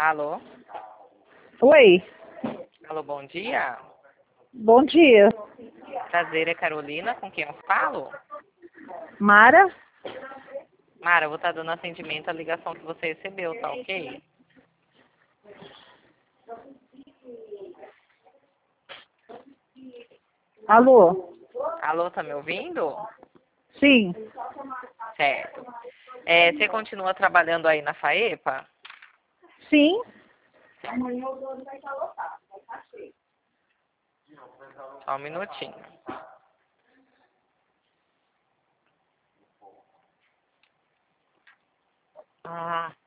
Alô? Oi, Alô, bom dia. bom dia. Prazer, é Carolina, com quem eu falo? Mara? Mara, eu vou estar dando atendimento à ligação que você recebeu, tá ok? Alô? Alô, tá me ouvindo? Sim, Certo. Você continua trabalhando aí na FAEPA? sim. Só um minutinho. Ah,